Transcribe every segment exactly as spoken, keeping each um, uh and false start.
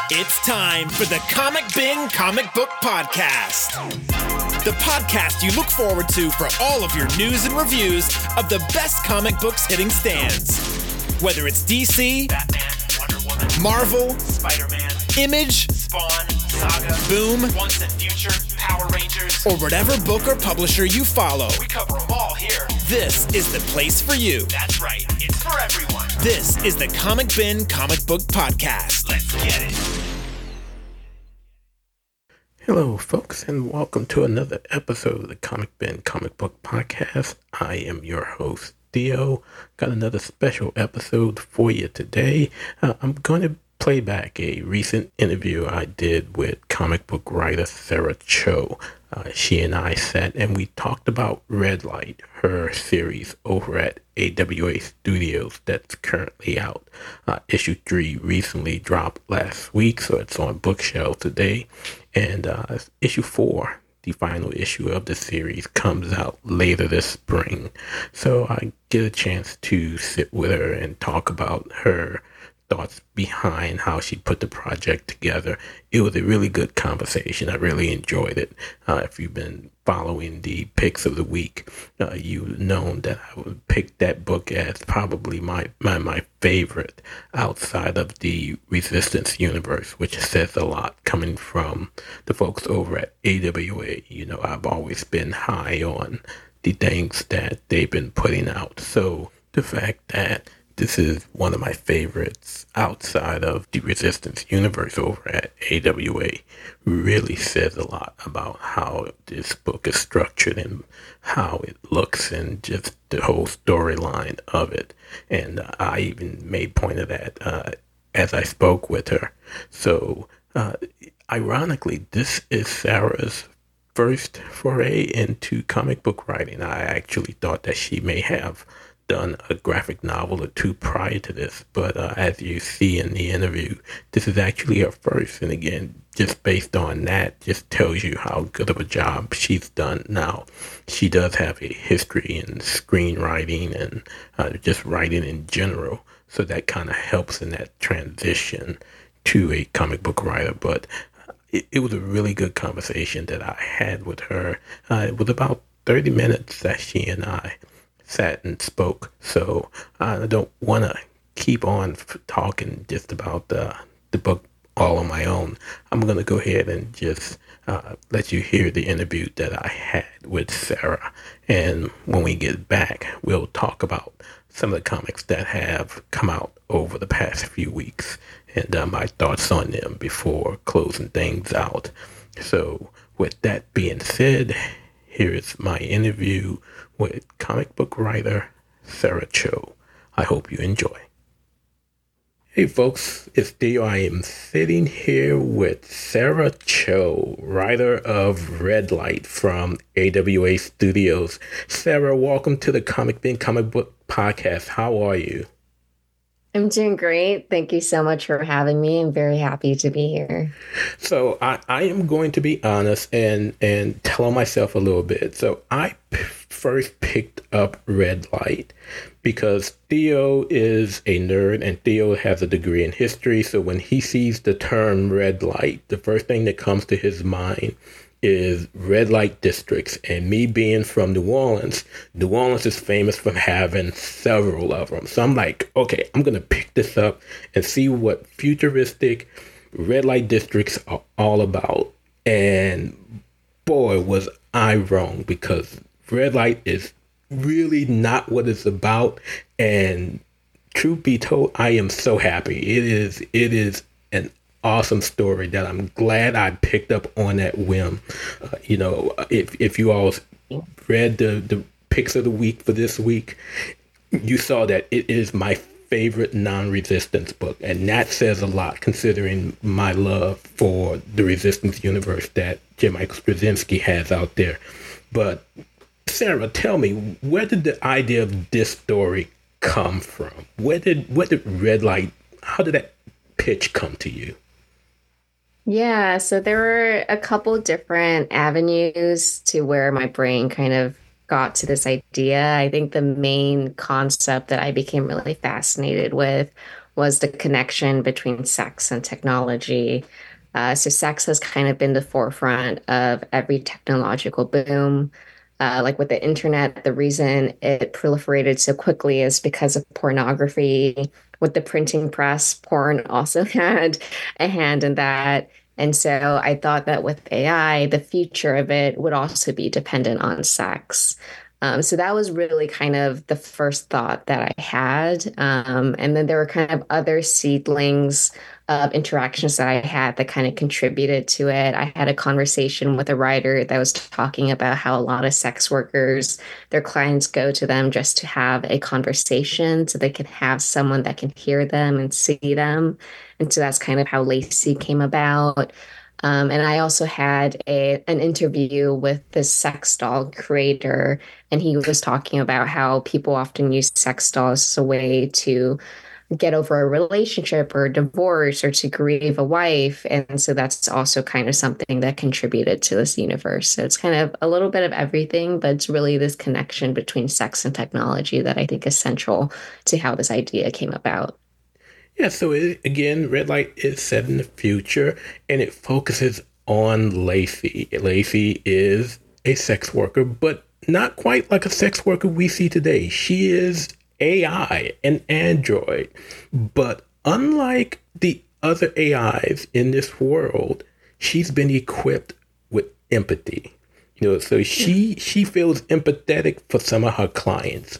It's time for the Comic Bin Comic Book Podcast. The podcast you look forward to for all of your news and reviews of the best comic books hitting stands. Whether it's D C, Batman, Wonder Woman, Marvel, Spider-Man, Image, Spawn, Saga, Boom, Once and Future, Power Rangers, or whatever book or publisher you follow. we cover them all here. This is the place for you. That's right, it's for everyone. This is the Comic Bin Comic Book Podcast. Let's get it. Hello, folks, and welcome to another episode of the Comic Bin Comic Book Podcast. I am your host, Theo. Got another special episode for you today. Uh, I'm going to play back a recent interview I did with comic book writer Sarah Cho. Uh, she and I sat and we talked about Red Light, her series over at A W A Studios that's currently out. Uh, issue three recently dropped last week, so it's on bookshelves today. And uh, issue four, the final issue of the series, comes out later this spring. So I get a chance to sit with her and talk about her thoughts behind how she put the project together. It was a really good conversation. I really enjoyed it. Uh, if you've been following the picks of the week, uh, you've known that I would pick that book as probably my, my, my favorite outside of the Resistance universe, which says a lot coming from the folks over at A W A. You know, I've always been high on the things that they've been putting out. So the fact that this is one of my favorites outside of the Resistance universe over at A W A really says a lot about how this book is structured and how it looks and just the whole storyline of it. And uh, I even made point of that uh, as I spoke with her. So uh, ironically, this is Sarah's first foray into comic book writing. I actually thought that she may have done a graphic novel or two prior to this, but uh, as you see in the interview, this is actually her first. And again, just based on that, just tells you how good of a job she's done. Now, she does have a history in screenwriting and uh, just writing in general, so that kind of helps in that transition to a comic book writer. But it, it was a really good conversation that I had with her. Uh, it was about thirty minutes that she and I sat and spoke. So I don't want to keep on f- talking just about the, the book all on my own. I'm going to go ahead and just uh, let you hear the interview that I had with Sarah. And when we get back, we'll talk about some of the comics that have come out over the past few weeks and uh, my thoughts on them before closing things out. So with that being said, here is my interview with comic book writer Sarah Cho. I hope you enjoy. Hey folks, it's Theo. I am sitting here with Sarah Cho, writer of Red Light from A W A Studios. Sarah, welcome to the Comic Bin Comic Book Podcast. How are you? I'm doing great. Thank you so much for having me. I'm very happy to be here. So I, I am going to be honest and, and tell on myself a little bit. So I p- first picked up Red Light because Theo is a nerd and Theo has a degree in history. So when he sees the term red light, the first thing that comes to his mind is red light districts. And me being from New Orleans, New Orleans is famous for having several of them. So I'm like, okay, I'm going to pick this up and see what futuristic red light districts are all about. And boy, was I wrong, because red light is really not what it's about. And truth be told, I am so happy. It is, it is an awesome story that I'm glad I picked up on that whim. Uh, you know, if if you all read the, the picks of the week for this week, you saw that it is my favorite non-resistance book. And that says a lot considering my love for the Resistance universe that J. Michael Straczynski has out there. But Sarah, tell me, where did the idea of this story come from? Where did, where did Red Light, how did that pitch come to you? Yeah, so there were a couple different avenues to where my brain kind of got to this idea. I think the main concept that I became really fascinated with was the connection between sex and technology. Uh, so sex has kind of been the forefront of every technological boom. Uh, like with the internet, the reason it proliferated so quickly is because of pornography. With the printing press, porn also had a hand in that. And so I thought that with A I, the future of it would also be dependent on sex. Um, so that was really kind of the first thought that I had. Um, and then there were kind of other seedlings of interactions that I had that kind of contributed to it. I had a conversation with a writer that was talking about how a lot of sex workers, their clients go to them just to have a conversation so they can have someone that can hear them and see them. And so that's kind of how Lacey came about. Um, and I also had a an interview with this sex doll creator, and he was talking about how people often use sex dolls as a way to get over a relationship or a divorce or to grieve a wife. And so that's also kind of something that contributed to this universe. So it's kind of a little bit of everything, but it's really this connection between sex and technology that I think is central to how this idea came about. Yeah, so it, again, Red Light is set in the future, and it focuses on Lacey. Lacey is a sex worker, but not quite like a sex worker we see today. She is A I, an android. But unlike the other A Is in this world, she's been equipped with empathy. You know, so she she feels empathetic for some of her clients.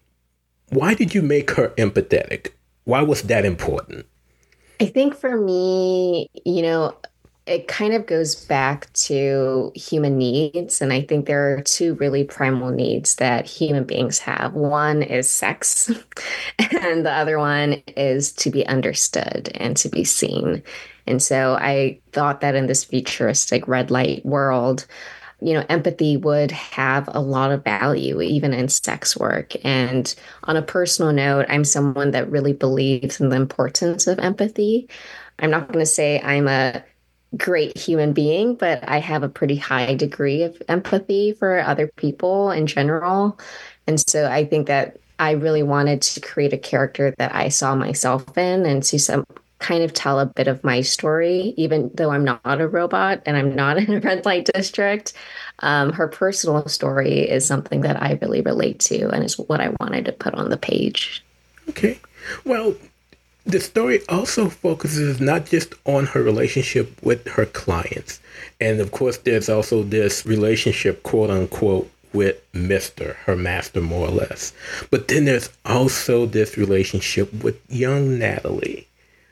Why did you make her empathetic? Why was that important? I think for me, you know, it kind of goes back to human needs. And I think there are two really primal needs that human beings have. One is sex, and the other one is to be understood and to be seen. And so I thought that in this futuristic red light world, you know, empathy would have a lot of value, even in sex work. And on a personal note, I'm someone that really believes in the importance of empathy. I'm not going to say I'm a great human being, but I have a pretty high degree of empathy for other people in general. And so I think that I really wanted to create a character that I saw myself in and to some kind of tell a bit of my story, even though I'm not a robot and I'm not in a red light district. Um, her personal story is something that I really relate to and is what I wanted to put on the page. Okay. Well, the story also focuses not just on her relationship with her clients. And of course, there's also this relationship, quote unquote, with Mister, her master, more or less. But then there's also this relationship with young Natalie.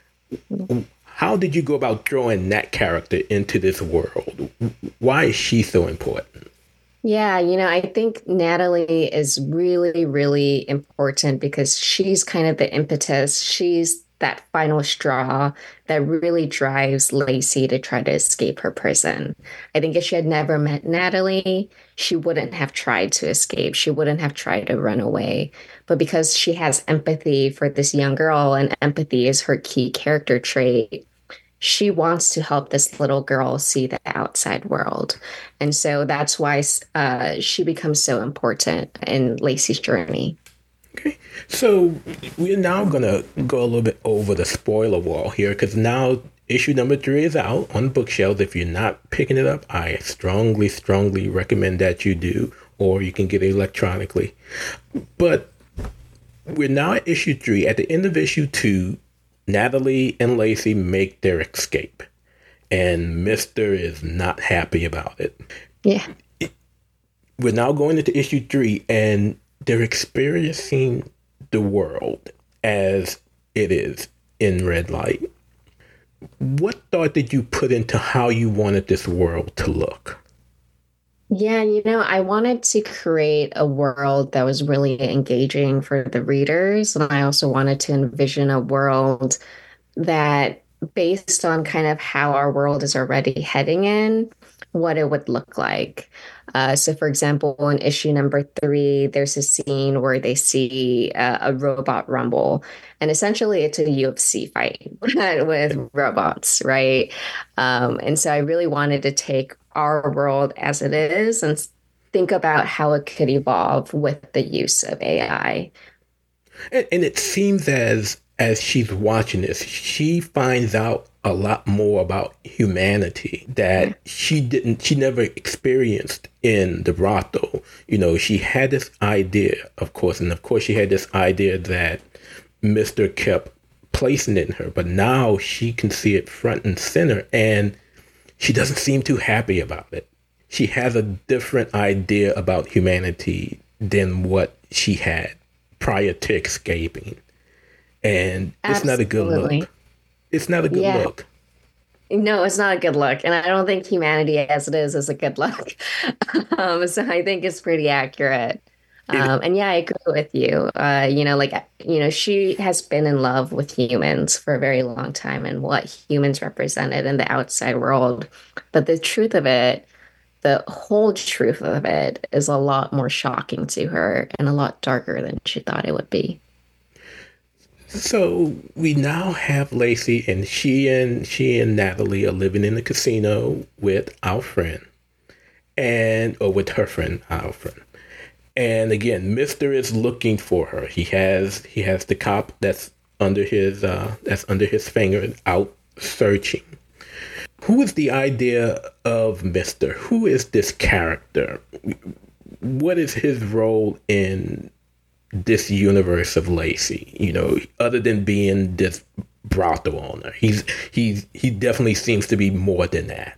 How did you go about drawing that character into this world? Why is she so important? Yeah, you know, I think Natalie is really, really important because she's kind of the impetus. She's that final straw that really drives Lacey to try to escape her prison. I think if she had never met Natalie, she wouldn't have tried to escape. She wouldn't have tried to run away. But because she has empathy for this young girl, and empathy is her key character trait, she wants to help this little girl see the outside world. And so that's why uh, she becomes so important in Lacey's journey. Okay, so we're now going to go a little bit over the spoiler wall here, because now issue number three is out on bookshelves. If you're not picking it up, I strongly, strongly recommend that you do, or you can get it electronically. But we're now at issue three. At the end of issue two, Natalie and Lacey make their escape, and Mister is not happy about it. Yeah. We're now going into issue three, and they're experiencing the world as it is in red light. What thought did you put into how you wanted this world to look? Yeah, you know, I wanted to create a world that was really engaging for the readers. And I also wanted to envision a world that, based on kind of how our world is already heading in, what it would look like. Uh, so, for example, in issue number three, there's a scene where they see uh, a robot rumble. And essentially, it's a U F C fight with robots, right? Um, and so I really wanted to take our world as it is and think about how it could evolve with the use of A I. And, and it seems as as she's watching this, she finds out a lot more about humanity that she didn't, she never experienced in the brothel. You know, she had this idea, of course, and of course she had this idea that Mister kept placing it in her, but now she can see it front and center, and she doesn't seem too happy about it. She has a different idea about humanity than what she had prior to escaping. And it's Absolutely. Not a good look. It's not a good yeah. look. No, it's not a good look. And I don't think humanity as it is is a good look. um, so I think it's pretty accurate. Um, and yeah, I agree with you. Uh, you know, like, you know, she has been in love with humans for a very long time and what humans represented in the outside world. But the truth of it, the whole truth of it is a lot more shocking to her and a lot darker than she thought it would be. So we now have Lacey, and she and she and Natalie are living in the casino with our friend, and or with her friend, our friend. And again, Mister is looking for her. He has he has the cop that's under his uh, that's under his finger out searching. Who is the idea of Mister? Who is this character? What is his role in this universe of Lacey? You know, other than being this brothel owner, he's he's he definitely seems to be more than that.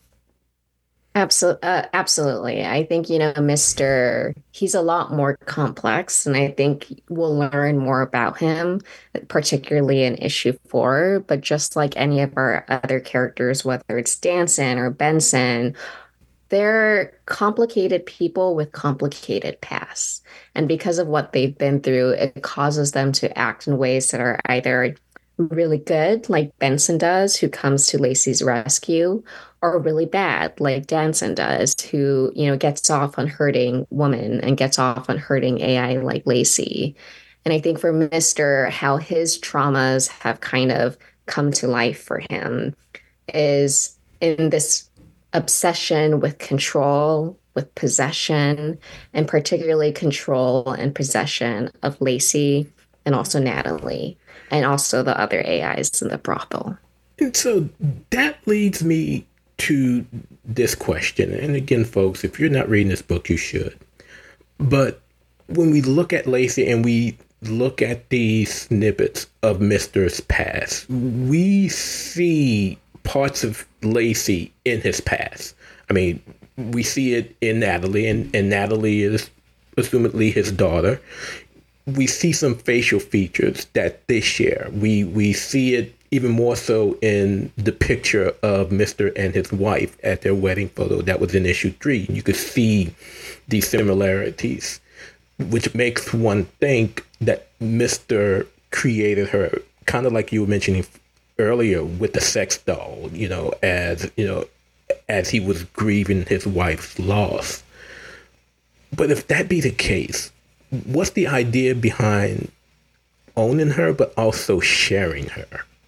Absolutely, uh, absolutely. I think, you know, Mister he's a lot more complex, and I think we'll learn more about him, particularly in issue four. But just like any of our other characters, whether it's Danson or Benson, they're complicated people with complicated pasts. And because of what they've been through, it causes them to act in ways that are either really good, like Benson does, who comes to Lacey's rescue, or really bad, like Danson does, who, you know, gets off on hurting women and gets off on hurting A I like Lacey. And I think for Mister, how his traumas have kind of come to life for him is in this obsession with control, with possession, and particularly control and possession of Lacey and also Natalie, and also the other A Is in the brothel. And so that leads me to this question. And again, folks, if you're not reading this book, you should. But when we look at Lacey and we look at these snippets of Mister's past, we see parts of Lacey in his past. I mean, we see it in Natalie, and, and Natalie is assumedly his daughter. We see some facial features that they share. We we see it even more so in the picture of Mister and his wife at their wedding photo that was in issue three. You could see these similarities, which makes one think that Mister created her, kind of like you were mentioning earlier with the sex doll, you know, as, you know, as he was grieving his wife's loss. But if that be the case, what's the idea behind owning her, but also sharing her?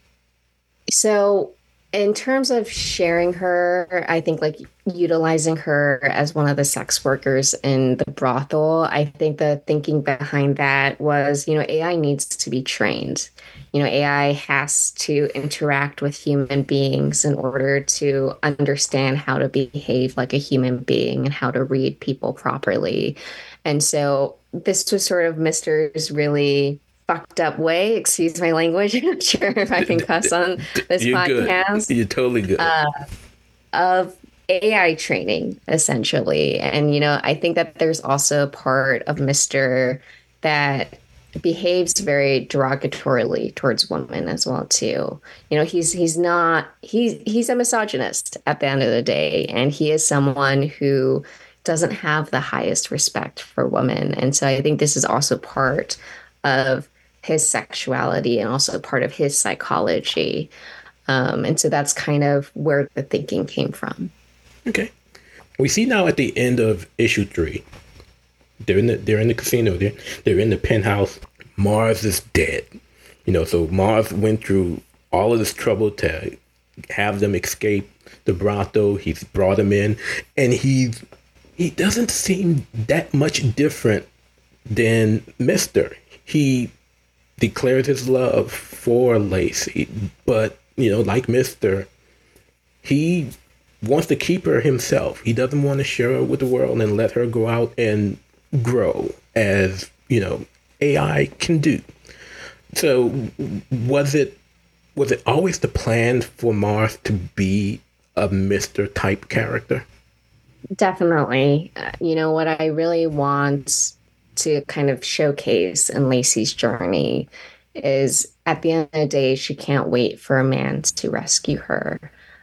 So in terms of sharing her, I think like utilizing her as one of the sex workers in the brothel, I think the thinking behind that was, you know, A I needs to be trained. You know, A I has to interact with human beings in order to understand how to behave like a human being and how to read people properly. And so this was sort of Mister's really fucked up way, excuse my language, I'm not sure if I can cuss on this You're podcast. Good. You're totally good. Uh, of A I training, essentially. And, you know, I think that there's also a part of Mister that behaves very derogatorily towards women as well, too. You know, he's he's not, he's, he's a misogynist at the end of the day. And he is someone who doesn't have the highest respect for women. And so I think this is also part of his sexuality and also part of his psychology. Um, and so that's kind of where the thinking came from. Okay. We see now at the end of issue three, they're in the, they're in the casino, they're, they're in the penthouse. Mars is dead. You know, so Mars went through all of this trouble to have them escape the brothel. He's brought them in, and he, he doesn't seem that much different than Mister. He declares his love for Lacey, but, you know, like Mister, he wants to keep her himself. He doesn't want to share her with the world and let her go out and grow as, you know, A I can do. So was it was it always the plan for Mars to be a Mister type character? Definitely. Uh, you know, what I really want to kind of showcase in Lacey's journey is at the end of the day, she can't wait for a man to rescue her.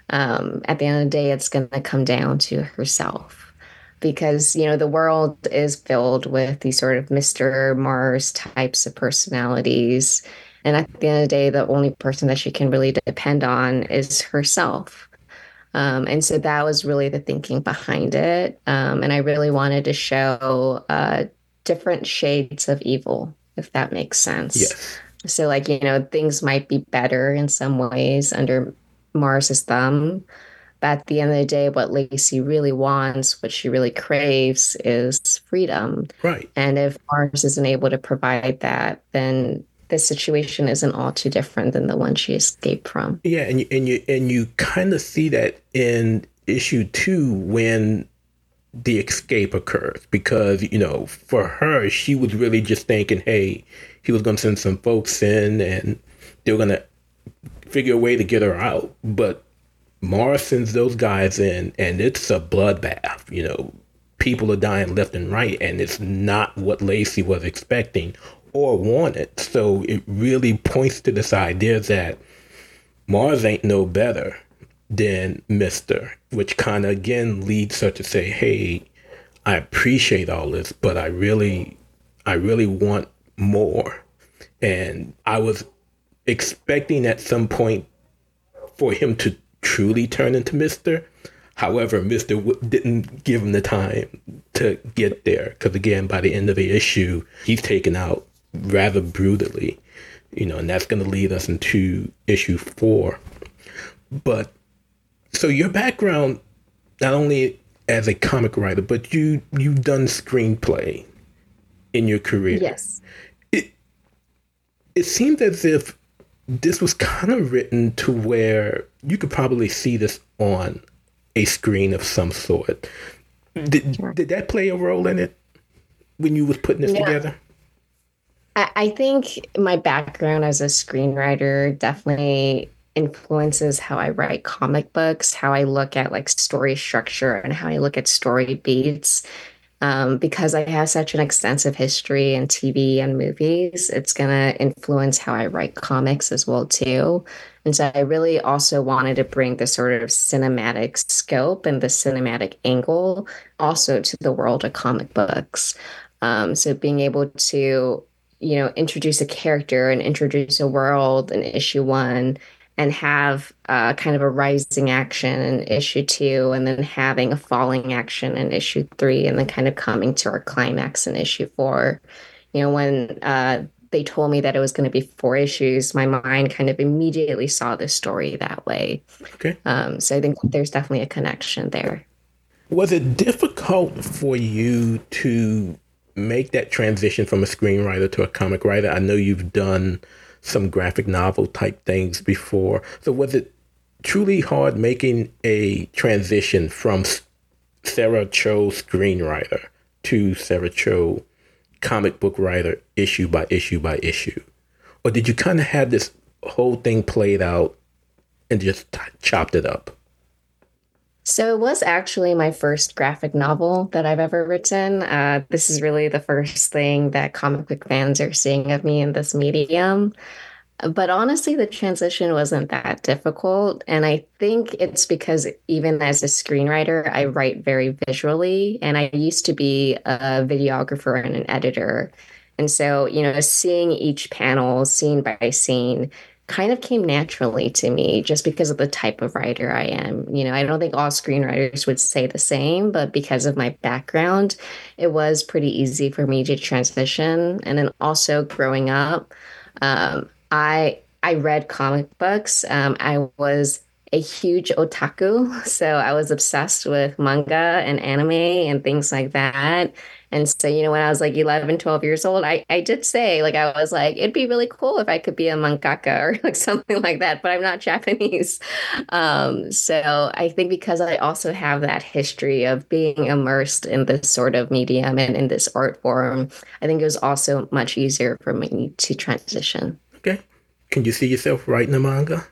Um, at the end of the day, it's going to come down to herself because, you know, the world is filled with these sort of Mister Mars types of personalities. And at the end of the day, the only person that she can really depend on is herself. Um, and so that was really the thinking behind it. Um, and I really wanted to show uh, different shades of evil, if that makes sense. Yes. So, like, you know, things might be better in some ways under Mars's thumb. But at the end of the day, what Lacey really wants, what she really craves is freedom. Right. And if Mars isn't able to provide that, then the situation isn't all too different than the one she escaped from. Yeah, and you and you and you kind of see that in issue two when the escape occurs, because, you know, for her, she was really just thinking, hey, he was going to send some folks in and they were going to figure a way to get her out. But Mars sends those guys in and it's a bloodbath. You know, people are dying left and right, and it's not what Lacey was expecting or wanted. So it really points to this idea that Mars ain't no better than Mister, which kind of again leads her to say, hey, I appreciate all this, but I really, I really want more. And I was expecting at some point for him to truly turn into Mister. However, Mister w- didn't give him the time to get there. Because again, by the end of the issue, he's taken out rather brutally, you know, and that's going to lead us into issue four. But so your background, not only as a comic writer, but you you've done screenplay in your career. Yes. It it seemed as if this was kind of written to where you could probably see this on a screen of some sort. Did Sure. did that play a role in it when you was putting this Yeah. together? I I think my background as a screenwriter definitely influences how I write comic books, how I look at like story structure and how I look at story beats. Um, because I have such an extensive history in T V and movies, it's going to influence how I write comics as well too. And so I really also wanted to bring the sort of cinematic scope and the cinematic angle also to the world of comic books. Um, so being able to, you know, introduce a character and introduce a world in issue one and have uh, kind of a rising action in issue two, and then having a falling action in issue three, and then kind of coming to our climax in issue four. You know, when uh, they told me that it was going to be four issues, my mind kind of immediately saw the story that way. Okay. Um, so I think there's definitely a connection there. Was it difficult for you to make that transition from a screenwriter to a comic writer? I know you've done some graphic novel type things before. So was it truly hard making a transition from Sarah Cho screenwriter to Sarah Cho comic book writer issue by issue by issue? Or did you kind of have this whole thing played out and just t- chopped it up? So it was actually my first graphic novel that I've ever written. Uh, this is really the first thing that comic book fans are seeing of me in this medium. But honestly, the transition wasn't that difficult. And I think it's because even as a screenwriter, I write very visually. And I used to be a videographer and an editor. And so, you know, seeing each panel scene by scene kind of came naturally to me just because of the type of writer I am. You know, I don't think all screenwriters would say the same, but because of my background, it was pretty easy for me to transition. And then also growing up, um, I I read comic books. Um, I was a huge otaku. So I was obsessed with manga and anime and things like that. And so, you know, when I was like eleven, twelve years old, I, I did say, like, I was like, it'd be really cool if I could be a mangaka or like something like that, but I'm not Japanese. Um, so I think because I also have that history of being immersed in this sort of medium and in this art form, I think it was also much easier for me to transition. Okay. Can you see yourself writing a manga?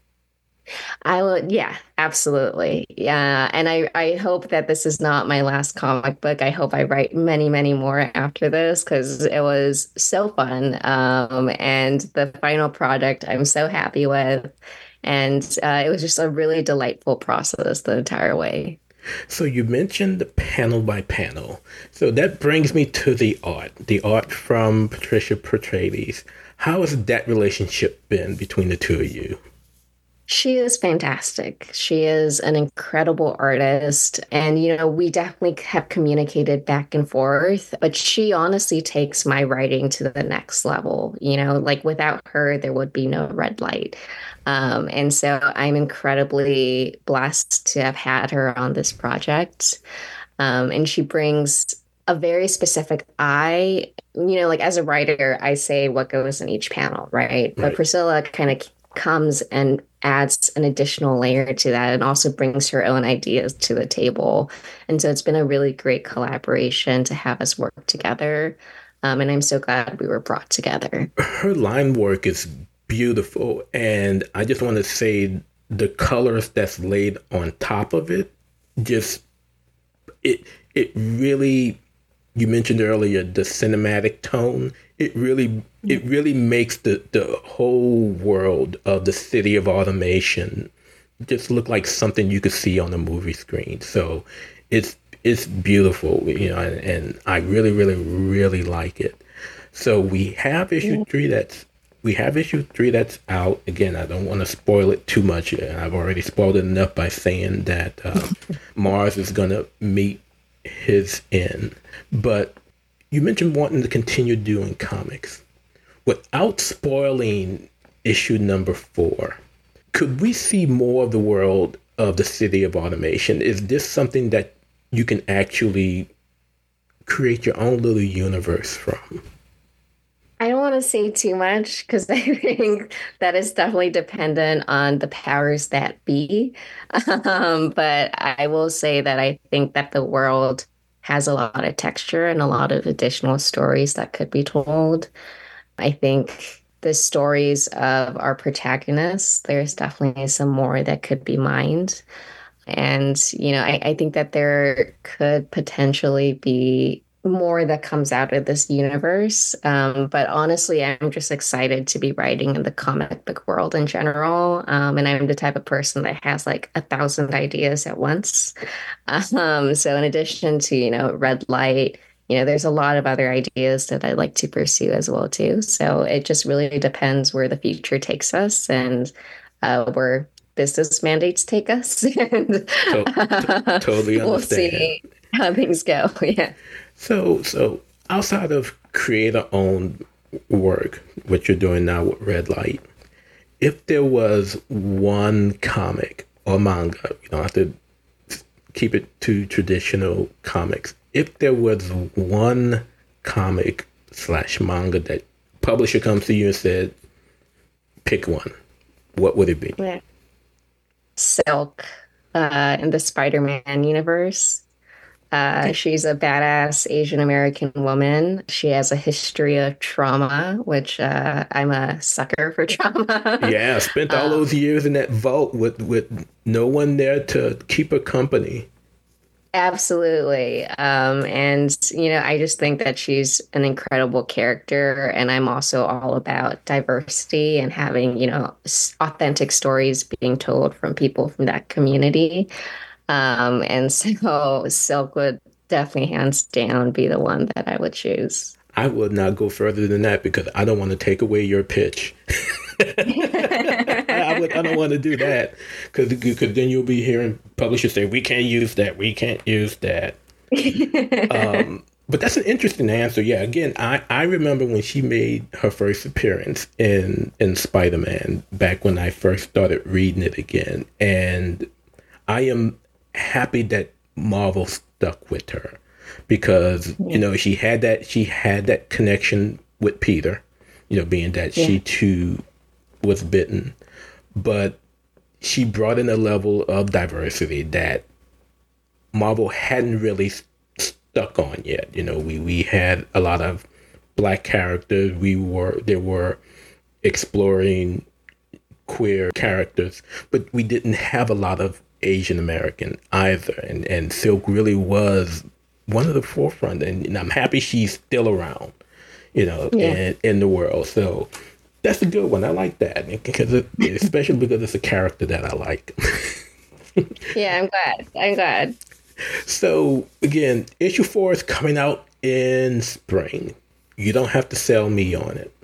I would, yeah, absolutely. Yeah. And I, I hope that this is not my last comic book. I hope I write many, many more after this because it was so fun. Um, and the final product I'm so happy with. And uh, it was just a really delightful process the entire way. So you mentioned the panel by panel. So that brings me to the art, the art from Patricia Petrades. How has that relationship been between the two of you? She is fantastic. She is an incredible artist. And, you know, we definitely have communicated back and forth, but she honestly takes my writing to the next level. You know, like without her, there would be no Red Light. Um, and so I'm incredibly blessed to have had her on this project. Um, and she brings a very specific eye. You know, like as a writer, I say what goes in each panel, right? right. But Priscilla kind of comes and adds an additional layer to that and also brings her own ideas to the table. And so it's been a really great collaboration to have us work together. Um, and I'm so glad we were brought together. Her line work is beautiful. And I just want to say the colors that's laid on top of it, just, it, it really, you mentioned earlier, the cinematic tone. It really, it really makes the, the whole world of the City of Automation just look like something you could see on a movie screen. So it's it's beautiful, you know, and, and I really, really, really like it. So we have issue three that's we have issue three that's out. Again, I don't want to spoil it too much. I've already spoiled it enough by saying that uh, Mars is going to meet his end, but you mentioned wanting to continue doing comics. Without spoiling issue number four, could we see more of the world of the City of Automation? Is this something that you can actually create your own little universe from? I don't want to say too much because I think that is definitely dependent on the powers that be. Um, but I will say that I think that the world has a lot of texture and a lot of additional stories that could be told. I think the stories of our protagonists, there's definitely some more that could be mined. And, you know, I, I think that there could potentially be more that comes out of this universe. Um, but honestly, I'm just excited to be writing in the comic book world in general. Um, and I'm the type of person that has like a thousand ideas at once. Um, so in addition to, you know, Red Light, you know, there's a lot of other ideas that I like to pursue as well, too. So it just really depends where the future takes us and uh, where business mandates take us. and to- to- totally understand. We'll see how things go. Yeah. So, so outside of creator-owned work, what you're doing now with Red Light, if there was one comic or manga, you don't have to keep it to traditional comics. If there was one comic slash manga that publisher comes to you and said, pick one, what would it be? Yeah. Silk uh, in the Spider-Man universe. Uh, she's a badass Asian American woman. She has a history of trauma, which uh, I'm a sucker for trauma. Yeah, spent all um, those years in that vault with, with no one there to keep her company. Absolutely. Um, and, you know, I just think that she's an incredible character. And I'm also all about diversity and having, you know, authentic stories being told from people from that community. Um, and so Silk would definitely hands down be the one that I would choose. I would not go further than that because I don't want to take away your pitch. I, would, I don't want to do that because then you'll be hearing publishers say, we can't use that. We can't use that. um, But that's an interesting answer. Yeah, again, I, I remember when she made her first appearance in, in Spider-Man back when I first started reading it again. And I am happy that Marvel stuck with her because, yeah. you know, she had that she had that connection with Peter, you know, being that yeah. she too was bitten. But she brought in a level of diversity that Marvel hadn't really stuck on yet. You know, we, we had a lot of black characters. We were, they were exploring queer characters, but we didn't have a lot of Asian American either. And, and Silk really was one of the forefront. And, and I'm happy she's still around, you know, yeah. in, in the world. So that's a good one. I like that because it, especially because it's a character that I like. Yeah, I'm glad. I'm glad. So, again, issue four is coming out in spring. You don't have to sell me on it.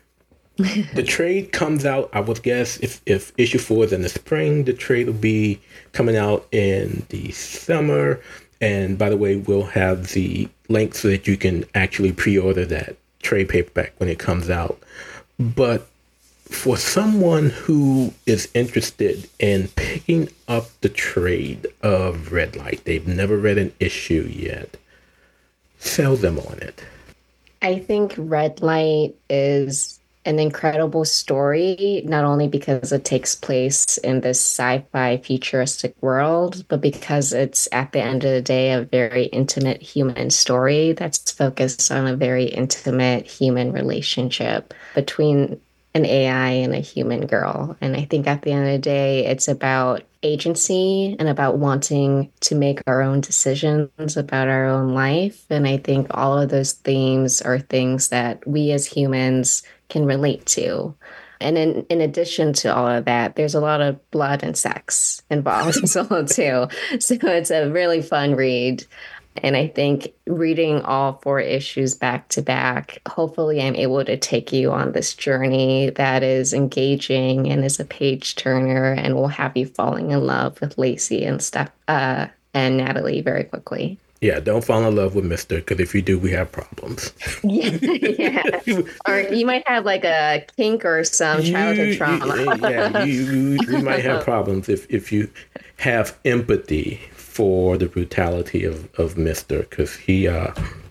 The trade comes out, I would guess, if, if issue four is in the spring, the trade will be coming out in the summer. And by the way, we'll have the link so that you can actually pre-order that trade paperback when it comes out. But for someone who is interested in picking up the trade of Red Light, they've never read an issue yet, sell them on it. I think Red Light is an incredible story, not only because it takes place in this sci-fi futuristic world, but because it's at the end of the day a very intimate human story that's focused on a very intimate human relationship between an A I and a human girl. And I think at the end of the day, it's about agency and about wanting to make our own decisions about our own life. And I think all of those themes are things that we as humans can relate to. And in, in addition to all of that, there's a lot of blood and sex involved as well, too. So it's a really fun read. And I think reading all four issues back to back, hopefully I'm able to take you on this journey that is engaging and is a page turner and will have you falling in love with Lacey and Steph uh, and Natalie very quickly. Yeah, don't fall in love with Mister, because if you do, we have problems. Yeah, yeah. Or you might have like a kink or some childhood you, trauma. Yeah, you, you, you might have problems if, if you have empathy for the brutality of, of Mister, because he, uh,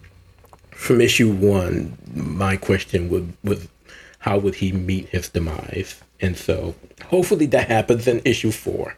from issue one, my question would, was how would he meet his demise? And so hopefully that happens in issue four.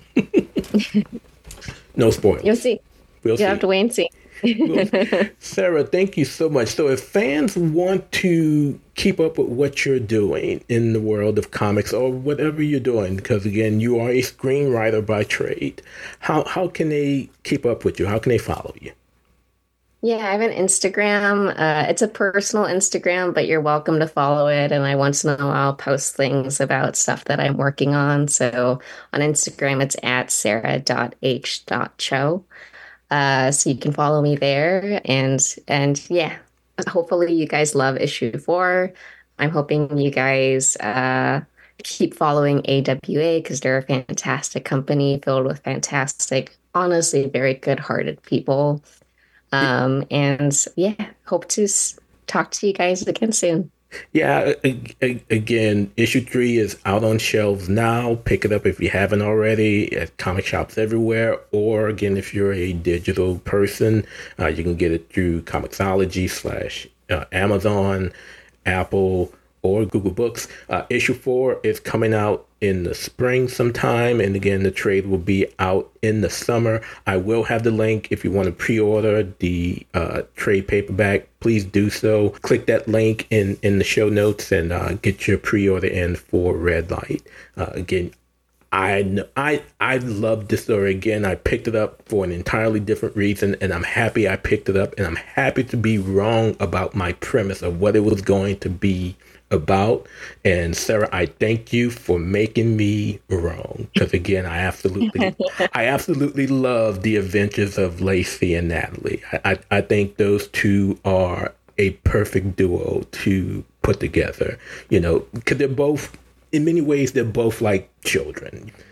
No spoilers. You'll see. We'll you see. have to wait and see. Sarah, thank you so much. So if fans want to keep up with what you're doing in the world of comics or whatever you're doing, because again, you are a screenwriter by trade, how how can they keep up with you? How can they follow you? Yeah, I have an Instagram. Uh, it's a personal Instagram, but you're welcome to follow it. And I once in a while post things about stuff that I'm working on. So on Instagram, it's at sarah dot h dot cho. Uh, so you can follow me there. And, and yeah, hopefully you guys love issue four. I'm hoping you guys uh, keep following A W A because they're a fantastic company filled with fantastic, honestly, very good-hearted people. Um, and yeah, hope to s- talk to you guys again soon. Yeah, a- a- again, issue three is out on shelves now. Pick it up if you haven't already at comic shops everywhere. Or again, if you're a digital person, uh, you can get it through Comixology slash uh, Amazon, Apple, or Google Books. Uh, issue four is coming out in the spring sometime. And again, the trade will be out in the summer. I will have the link if you want to pre-order the uh, trade paperback. Please do so. Click that link in, in the show notes and uh, get your pre-order in for Red Light. Uh, again, I, I, I love this story. Again, I picked it up for an entirely different reason, and I'm happy I picked it up, and I'm happy to be wrong about my premise of what it was going to be about. And Sarah, I thank you for making me wrong, because again, I absolutely, I absolutely love the adventures of Lacey and Natalie. I, I, I think those two are a perfect duo to put together. You know, because they're both, in many ways, they're both like children.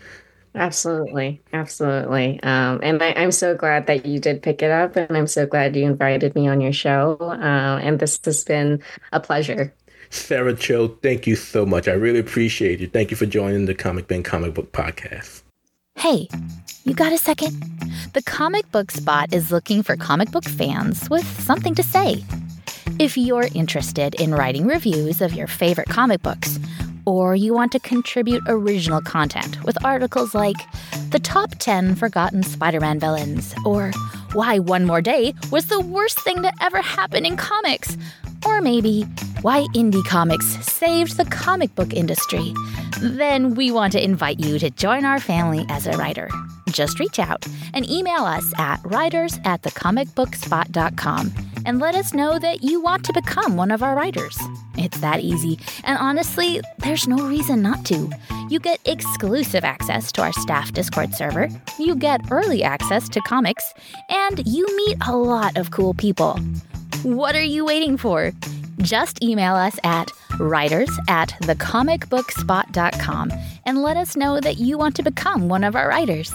Absolutely, absolutely. Um, and I, I'm so glad that you did pick it up, and I'm so glad you invited me on your show. Uh, and this has been a pleasure. Sarah Cho, thank you so much. I really appreciate you. Thank you for joining the Comic Bin Comic Book Podcast. Hey, you got a second? The Comic Book Spot is looking for comic book fans with something to say. If you're interested in writing reviews of your favorite comic books, or you want to contribute original content with articles like The Top ten Forgotten Spider-Man Villains, or Why One More Day Was the Worst Thing to Ever Happen in Comics, or maybe Why Indie Comics Saved the Comic Book Industry, then we want to invite you to join our family as a writer. Just reach out and email us at writers at the comic book spot dot com and let us know that you want to become one of our writers. It's that easy, and honestly, there's no reason not to. You get exclusive access to our staff Discord server, you get early access to comics, and you meet a lot of cool people. What are you waiting for? Just email us at writers at the comic book spot dot com and let us know that you want to become one of our writers.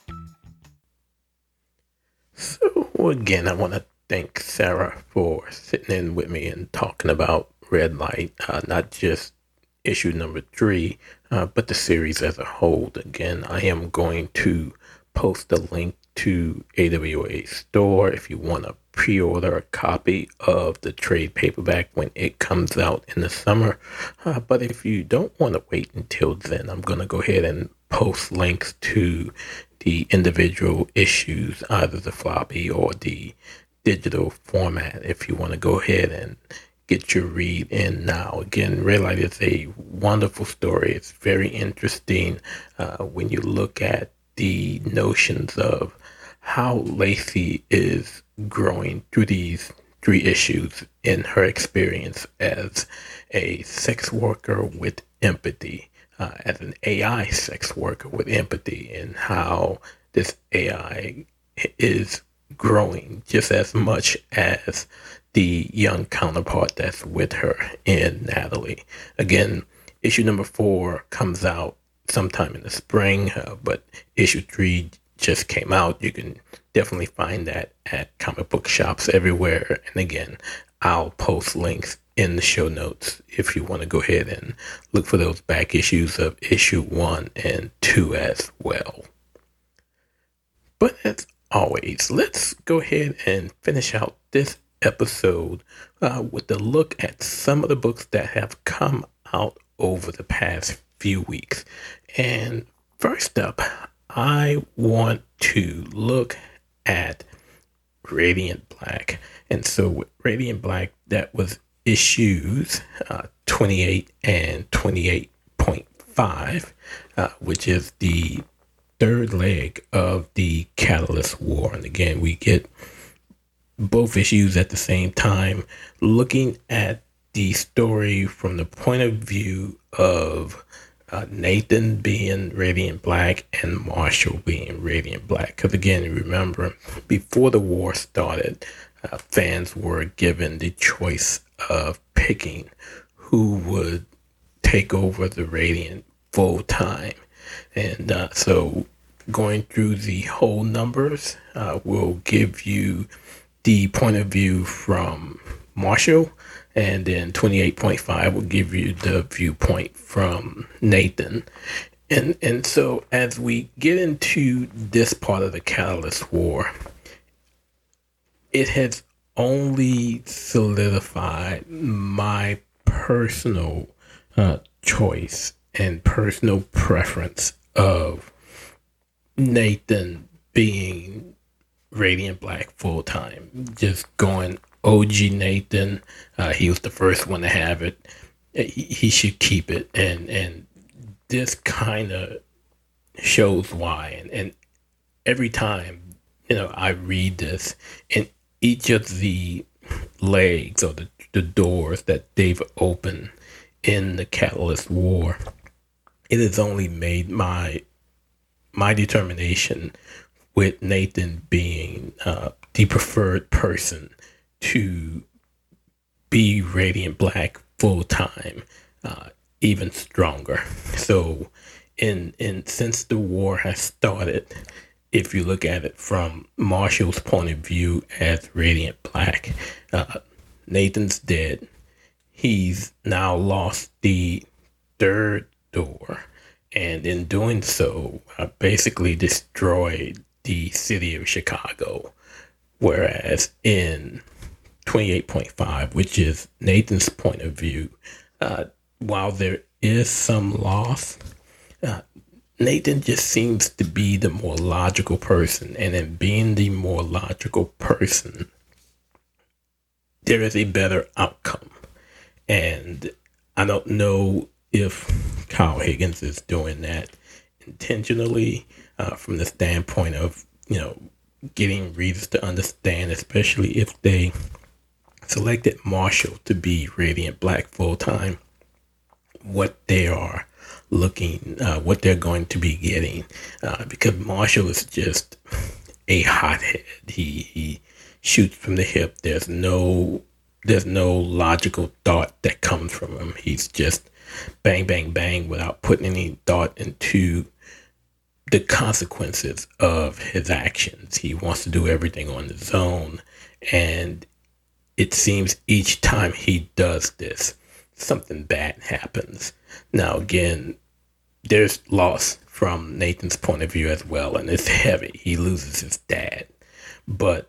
So again, I want to thank Sarah for sitting in with me and talking about Red Light, uh, not just issue number three, uh, but the series as a whole. Again, I am going to post a link to A W A store if you want to pre-order a copy of the trade paperback when it comes out in the summer. Uh, but if you don't want to wait until then, I'm going to go ahead and post links to the individual issues, either the floppy or the digital format, if you want to go ahead and get your read in now. Again, Red Light is a wonderful story. It's very interesting uh, when you look at the notions of how Lacey is growing through these three issues in her experience as a sex worker with empathy, uh, as an A I sex worker with empathy, and how this A I is growing just as much as the young counterpart that's with her in Natalie. Again, issue number four comes out sometime in the spring, uh, but issue three just came out. You can definitely find that at comic book shops everywhere. And again, I'll post links in the show notes if you want to go ahead and look for those back issues of issue one and two as well. But as always, let's go ahead and finish out this episode uh, with a look at some of the books that have come out over the past few weeks. And first up, I want to look at Radiant Black. And so with Radiant Black, that was issues uh, twenty-eight and twenty-eight point five, uh, which is the third leg of the Catalyst War. And again, we get both issues at the same time, looking at the story from the point of view of uh, Nathan being Radiant Black and Marshall being Radiant Black. Because again, remember, before the war started, uh, fans were given the choice of picking who would take over the Radiant full time. And uh, so going through the whole numbers uh, will give you the point of view from Marshall, and then twenty-eight point five will give you the viewpoint from Nathan. And and so as we get into this part of the Catalyst War, it has only solidified my personal uh, choice and personal preference of Nathan being Radiant Black full time. Just going O G Nathan. Uh, he was the first one to have it. He, he should keep it, and and this kind of shows why. And, and every time, you know, I read this, in each of the legs or the the doors that they've opened in the Catalyst War, it has only made my my determination with Nathan being uh, the preferred person to be Radiant Black full time uh, even stronger. So in in since the war has started, if you look at it from Marshall's point of view as Radiant Black, uh, Nathan's dead. He's now lost the third door, and in doing so, uh, basically destroyed the city of Chicago. Whereas in twenty-eight point five, which is Nathan's point of view, uh, while there is some loss, uh, Nathan just seems to be the more logical person. And in being the more logical person, there is a better outcome. And I don't know if Kyle Higgins is doing that intentionally, uh, from the standpoint of, you know, getting readers to understand, especially if they selected Marshall to be Radiant Black full-time, what they are looking, uh, what they're going to be getting, uh, because Marshall is just a hothead. He, he shoots from the hip. There's no, there's no logical thought that comes from him. He's just bang, bang, bang without putting any thought into the consequences of his actions. He wants to do everything on his own, and it seems each time he does this, something bad happens. Now, again, there's loss from Nathan's point of view as well, and it's heavy. He loses his dad, but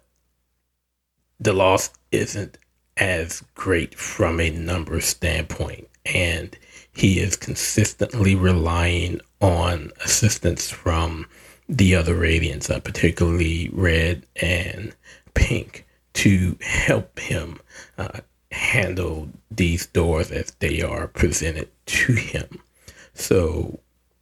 the loss isn't as great from a number standpoint, and he is consistently relying on assistance from the other Radiants, uh, particularly Red and Pink, to help him uh, handle these doors as they are presented to him. So,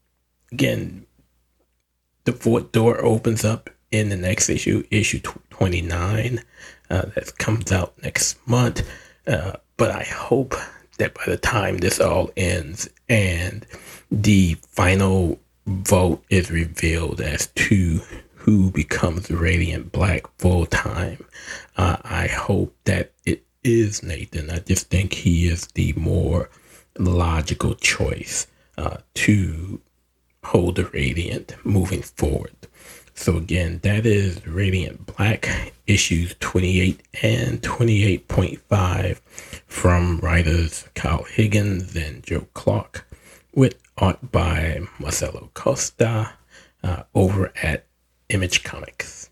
again, the fourth door opens up in the next issue, issue twenty-nine, uh, that comes out next month. Uh, but I hope that by the time this all ends and the final vote is revealed as to who becomes Radiant Black full time, uh, I hope that it is Nathan. I just think he is the more logical choice uh, to hold the Radiant moving forward. So again, that is Radiant Black issues twenty-eight and twenty-eight point five from writers Kyle Higgins and Joe Clark, with art by Marcelo Costa uh, over at Image Comics.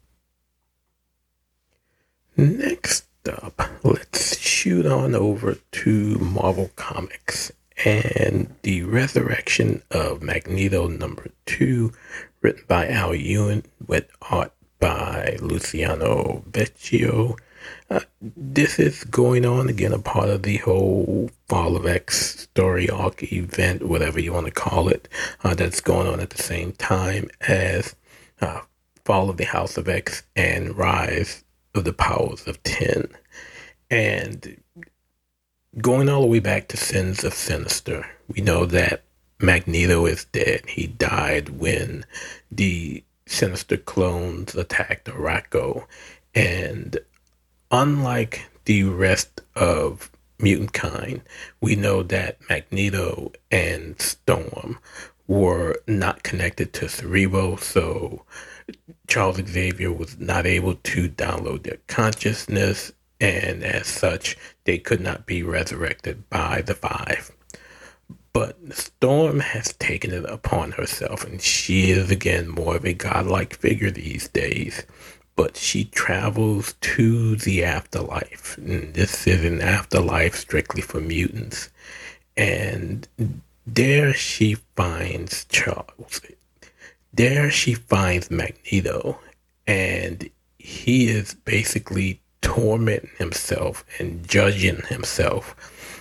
Next up, let's shoot on over to Marvel Comics and the Resurrection of Magneto number two, written by Al Ewing with art by Luciano Vecchio. Uh, this is going on, again, a part of the whole Fall of X story arc event, whatever you want to call it, uh, that's going on at the same time as uh, Fall of the House of X and Rise of the Powers of Ten. And going all the way back to Sins of Sinister, we know that Magneto is dead. He died when the Sinister clones attacked Arakko. And unlike the rest of mutant kind, we know that Magneto and Storm were not connected to Cerebro, so Charles Xavier was not able to download their consciousness, and as such, they could not be resurrected by the Five. But Storm has taken it upon herself, and she is again more of a godlike figure these days. But she travels to the afterlife, and this is an afterlife strictly for mutants. And there she finds Charles. There she finds Magneto, and he is basically tormenting himself and judging himself,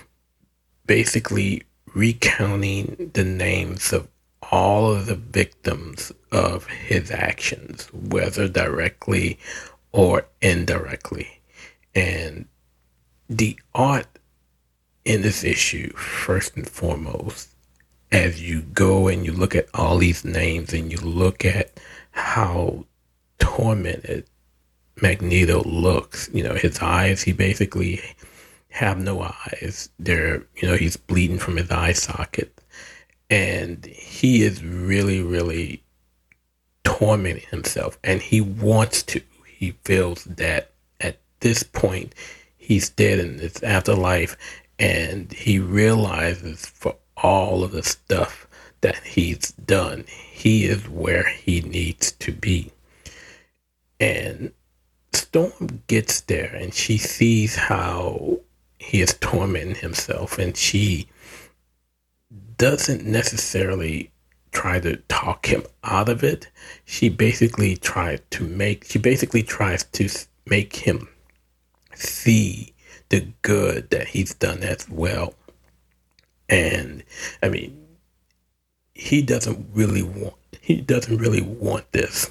basically recounting the names of all of the victims of his actions, whether directly or indirectly. And the art in this issue, first and foremost, as you go and you look at all these names and you look at how tormented Magneto looks, you know, his eyes, he basically have no eyes. They're, you know, he's bleeding from his eye socket. and he is really, really tormenting himself, and he wants to. He feels that at this point he's dead in this afterlife, and he realizes for all of the stuff that he's done, he is where he needs to be. And Storm gets there, and she sees how he is tormenting himself, and she doesn't necessarily try to talk him out of it. She basically tries to make, she basically tries to make him see the good that he's done as well. And I mean, he doesn't really want, he doesn't really want this.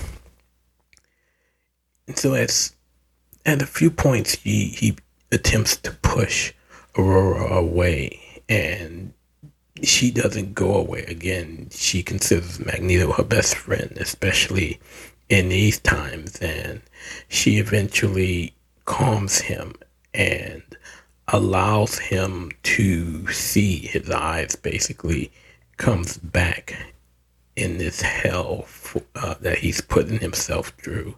And so as, at a few points, he, he attempts to push Aurora away, and she doesn't go away. Again, she considers Magneto her best friend, especially in these times, and she eventually calms him and allows him to see his eyes basically comes back in this hell uh, that he's putting himself through.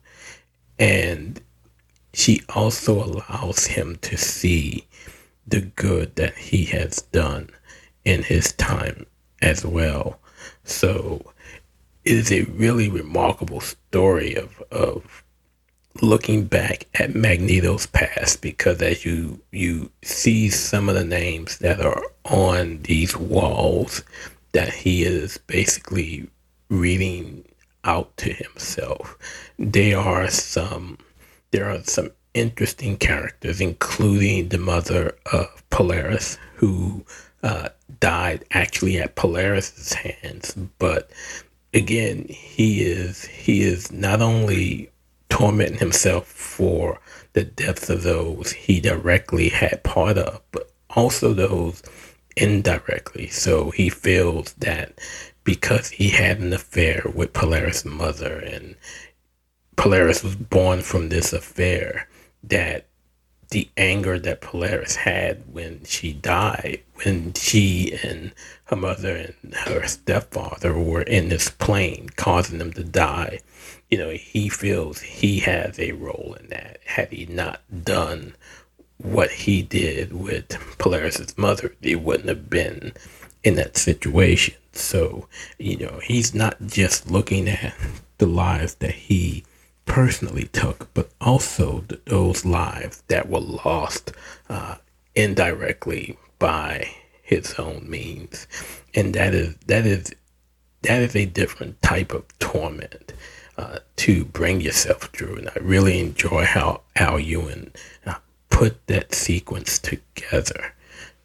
And she also allows him to see the good that he has done in his time as well. So it is a really remarkable story of, of looking back at Magneto's past, because as you you see some of the names that are on these walls that he is basically reading out to himself, there are some there are some interesting characters, including the mother of Polaris, who uh, died actually at Polaris's hands. But again, he is he is not only tormenting himself for the deaths of those he directly had part of, but also those indirectly. So he feels that because he had an affair with Polaris' mother, and Polaris was born from this affair, that the anger that Polaris had when she died, when she and her mother and her stepfather were in this plane causing them to die, you know, he feels he has a role in that. Had he not done what he did with Polaris' mother, they wouldn't have been in that situation. So, you know, he's not just looking at the lives that he personally took, but also th- those lives that were lost uh, indirectly by his own means. And that is that is that is a different type of torment uh, to bring yourself through. And I really enjoy how Al Ewing uh, put that sequence together.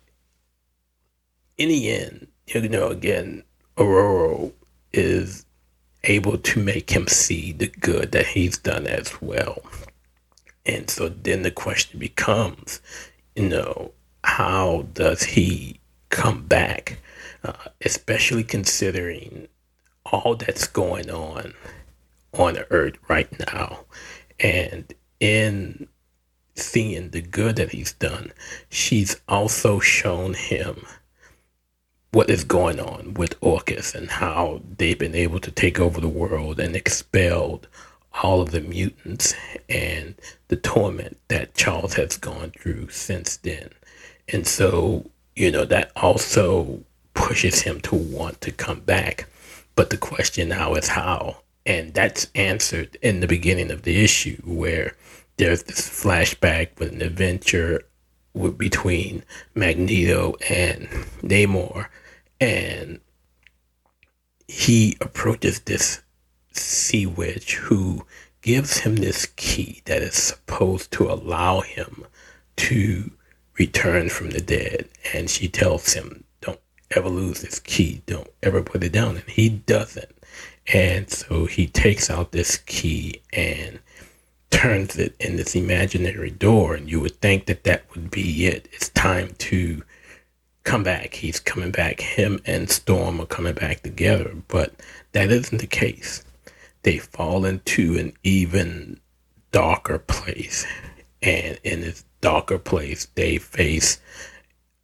In the end, you know, again, Aurora is able to make him see the good that he's done as well. And so then the question becomes, you know, how does he come back, uh, especially considering all that's going on on Earth right now. And in seeing the good that he's done, she's also shown him what is going on with Orchis and how they've been able to take over the world and expelled all of the mutants and the torment that Charles has gone through since then. And so, you know, that also pushes him to want to come back. But the question now is how. And that's answered in the beginning of the issue, where there's this flashback with an adventure with, between Magneto and Namor, and he approaches this sea witch who gives him this key that is supposed to allow him to return from the dead. And she tells him, don't ever lose this key, don't ever put it down. And he doesn't. And so he takes out this key and turns it in this imaginary door, and you would think that that would be it. It's time to come back. He's coming back. Him and Storm are coming back together, but that isn't the case. They fall into an even darker place, and in this darker place, they face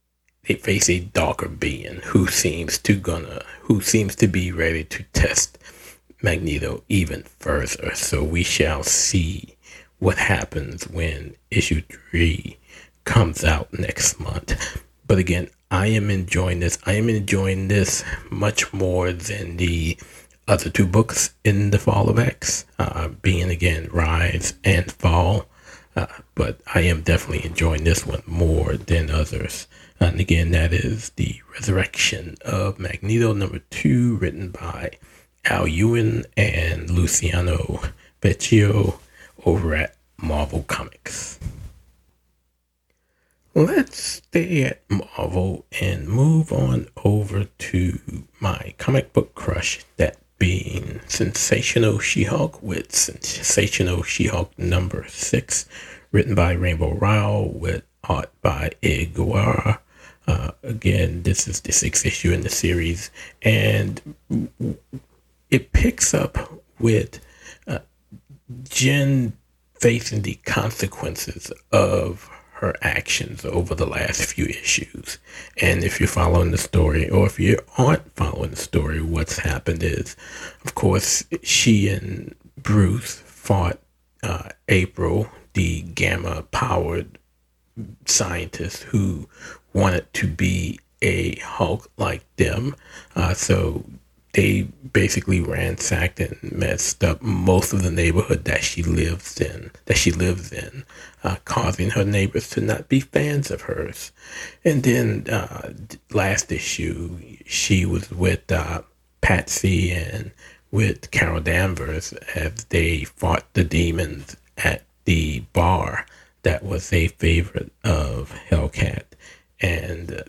they face a darker being who seems to gonna who seems to be ready to test Magneto even further. So we shall see what happens when issue three comes out next month. But again, I am enjoying this. I am enjoying this much more than the other two books in the Fall of X, uh, being again Rise and Fall. Uh, but I am definitely enjoying this one more than others. And again, that is the Resurrection of Magneto number two, written by Al Ewing and Luciano Vecchio over at Marvel Comics. Let's stay at Marvel and move on over to my comic book crush, that being Sensational She-Hulk with Sensational She-Hulk number six, written by Rainbow Rowell with art by Ed Guerra. Uh, again, this is the sixth issue in the series, and it picks up with uh, Jen facing the consequences of her actions over the last few issues. And if you're following the story, or if you aren't following the story, what's happened is, of course, she and Bruce fought uh, April, the gamma-powered scientist who wanted to be a Hulk like them. Uh, so they basically ransacked and messed up most of the neighborhood that she lives in, that she lives in, uh, causing her neighbors to not be fans of hers. And then uh, last issue, she was with uh, Patsy and with Carol Danvers as they fought the demons at the bar that was a favorite of Hellcat. And uh,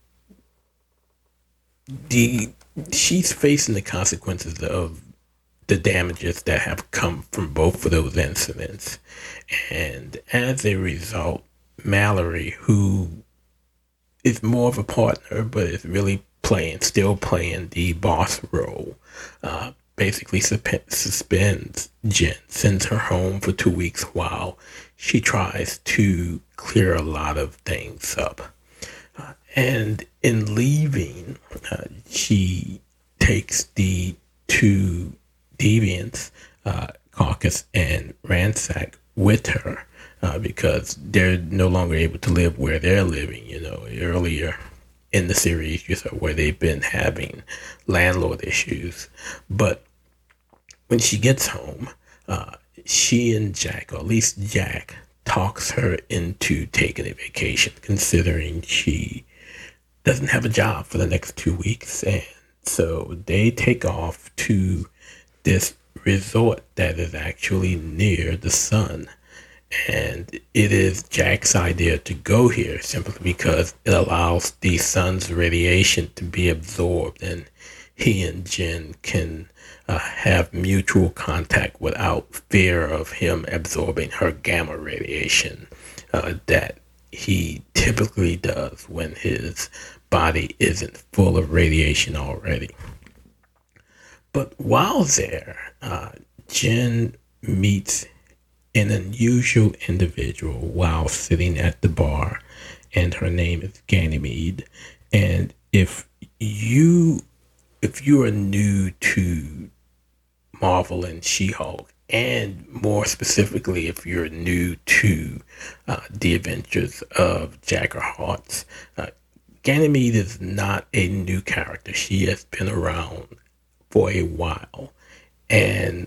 the she's facing the consequences of the damages that have come from both of those incidents. And as a result, Mallory, who is more of a partner, but is really playing, still playing the boss role, uh, basically sup- suspends Jen, sends her home for two weeks while she tries to clear a lot of things up. Uh, and in leaving, uh, she takes the two deviants, uh, Caucus and Ransack, with her uh, because they're no longer able to live where they're living. You know, earlier in the series, you saw where they've been having landlord issues. But when she gets home, uh, she and Jack, or at least Jack, talks her into taking a vacation, considering she doesn't have a job for the next two weeks. And so they take off to this resort that is actually near the sun. And it is Jack's idea to go here simply because it allows the sun's radiation to be absorbed, and he and Jen can uh, have mutual contact without fear of him absorbing her gamma radiation uh, that he typically does when his body isn't full of radiation already. But while there, uh, Jen meets an unusual individual while sitting at the bar, and her name is Ganymede. And if you if you are new to Marvel and She-Hulk, and more specifically, if you're new to uh, the adventures of Jagger Hearts, uh, Ganymede is not a new character. She has been around for a while, and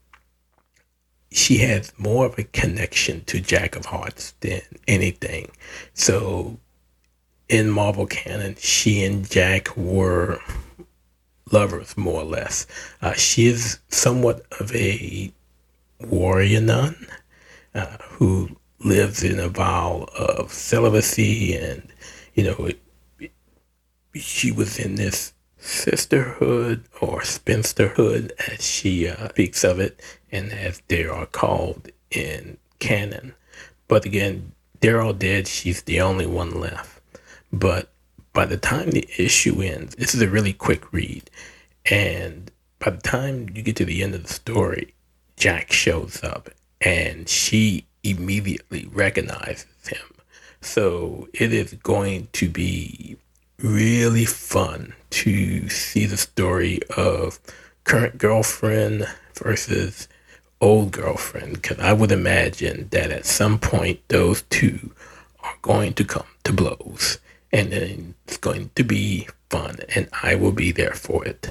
she has more of a connection to Jack of Hearts than anything. So in Marvel canon, she and Jack were lovers, more or less. Uh, she is somewhat of a warrior nun uh, who lives in a vow of celibacy, and, you know, it, it, she was in this sisterhood or spinsterhood, as she uh, speaks of it, and as they are called in canon. But again, they're all dead. She's the only one left. But by the time the issue ends, this is a really quick read, and by the time you get to the end of the story, Jack shows up, and she immediately recognizes him. So it is going to be really fun to see the story of current girlfriend versus old girlfriend, because I would imagine that at some point those two are going to come to blows, and then it's going to be fun, and I will be there for it.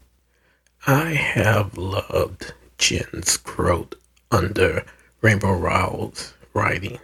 I have loved Jen's growth under Rainbow Rowell's writing.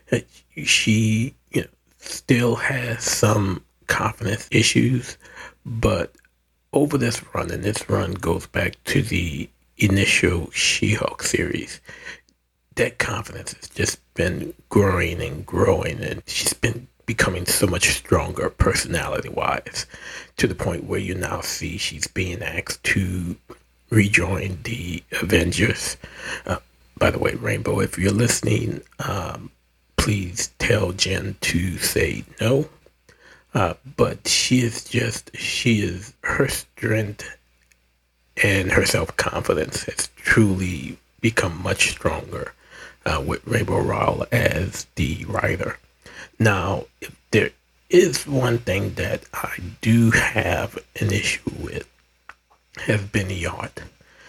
She, you know, still has some confidence issues, but over this run, and this run goes back to the initial She-Hulk series, that confidence has just been growing and growing, and she's been becoming so much stronger personality-wise, to the point where you now see she's being asked to rejoin the Avengers. Uh, by the way, Rainbow, if you're listening, um, please tell Jen to say no. Uh, but she is just, she is, her strength and her self-confidence has truly become much stronger uh, with Rainbow Rowell as the writer. Now, if there is one thing that I do have an issue with, has been the art.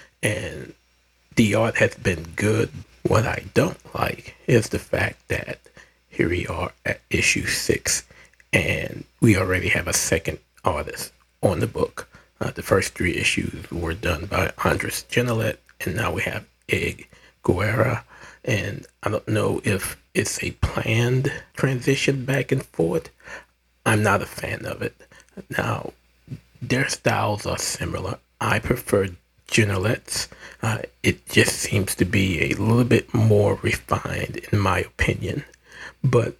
And the art has been good. What I don't like is the fact that here we are at issue six, and we already have a second artist on the book. Uh, the first three issues were done by Andres Genolet, and now we have Ig Guerra. And I don't know if it's a planned transition back and forth. I'm not a fan of it. Now, their styles are similar. I prefer Genolet's. Uh, it just seems to be a little bit more refined, in my opinion. But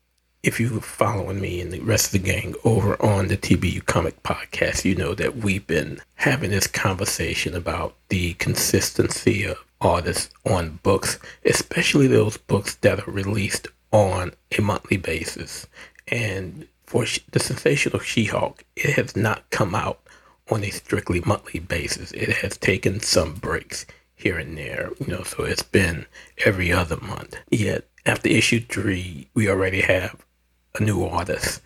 if you're following me and the rest of the gang over on the T B U Comic Podcast, you know that we've been having this conversation about the consistency of artists on books, especially those books that are released on a monthly basis. And for the Sensational She-Hulk, it has not come out on a strictly monthly basis. It has taken some breaks here and there, you know, so it's been every other month. Yet after issue three, we already have a new artist,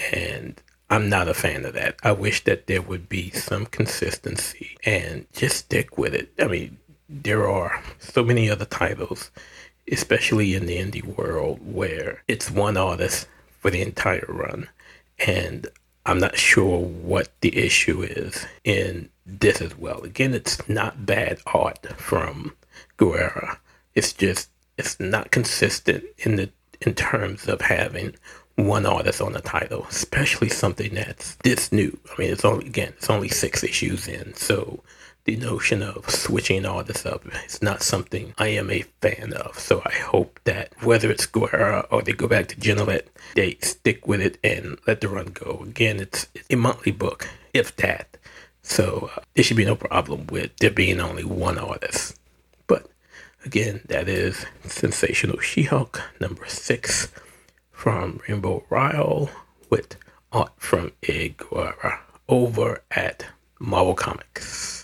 and I'm not a fan of that. I wish that there would be some consistency and just stick with it. I mean, there are so many other titles, especially in the indie world, where it's one artist for the entire run, and I'm not sure what the issue is in this as well. Again, it's not bad art from Guerra. It's just, it's not consistent in the in terms of having one artist on the title, especially something that's this new. I mean, it's only, again, it's only six issues in, so the notion of switching artists up is not something I am a fan of. So I hope that whether it's Guerra or they go back to Genolet, they stick with it and let the run go. Again, it's a monthly book, if that. So uh, there should be no problem with there being only one artist. But again, that is Sensational She-Hulk number six from Rainbow Rowell with art from Ig Guerra over at Marvel Comics.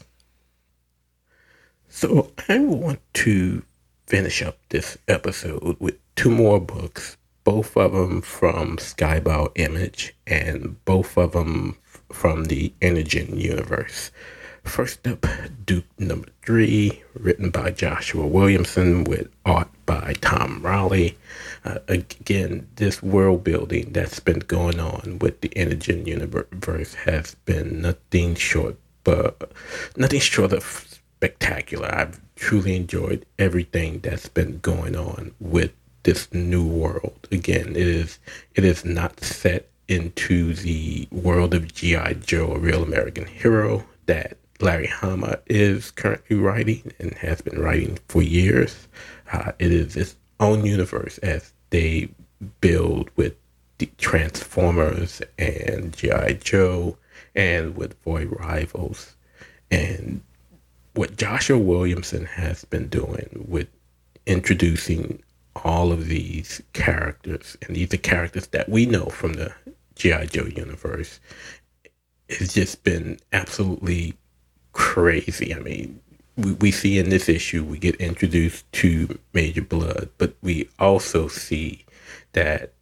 So I want to finish up this episode with two more books, both of them from Skybound Image and both of them from the Energen universe. First up, Duke number three, written by Joshua Williamson with art by Tom Rowley. Uh, again, this world building that's been going on with the Energen universe has been nothing short, but nothing short of spectacular. I've truly enjoyed everything that's been going on with this new world. Again, it is it is not set into the world of G I. Joe, a Real American Hero, that Larry Hama is currently writing and has been writing for years. Uh, it is its own universe as they build with the Transformers and G I. Joe and with Void Rivals. And what Joshua Williamson has been doing with introducing all of these characters, and these are characters that we know from the G I. Joe universe, has just been absolutely crazy. I mean, we, we see in this issue, we get introduced to Major Blood, but we also see that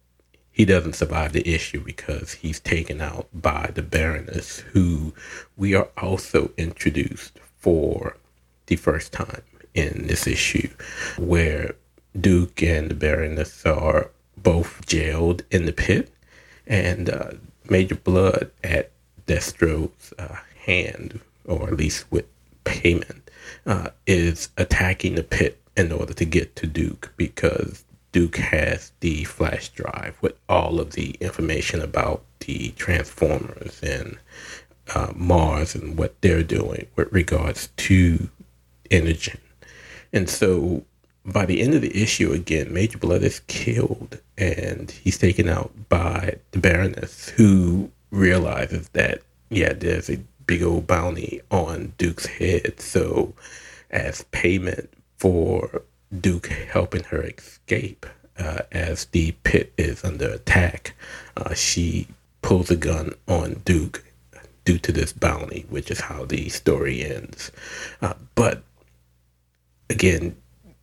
he doesn't survive the issue because he's taken out by the Baroness, who we are also introduced for the first time in this issue, where Duke and the Baroness are both jailed in the pit, and uh, Major Blood at Destro's uh, hand, or at least with payment, uh, is attacking the pit in order to get to Duke, because Duke has the flash drive with all of the information about the Transformers and uh, Mars and what they're doing with regards to Energen. And so by the end of the issue, again, Major Blood is killed and he's taken out by the Baroness, who realizes that, yeah, there's a big old bounty on Duke's head. So as payment for Duke helping her escape, uh, as the pit is under attack, uh, she pulls a gun on Duke due to this bounty, which is how the story ends. Uh, but again,